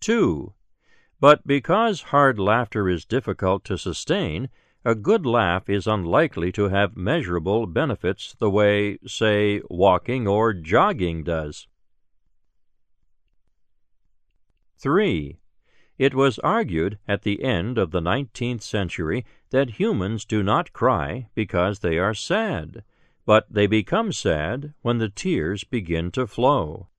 2. But because hard laughter is difficult to sustain, a good laugh is unlikely to have measurable benefits the way, say, walking or jogging does. 3. It was argued at the end of the 19th century that humans do not cry because they are sad, but they become sad when the tears begin to flow.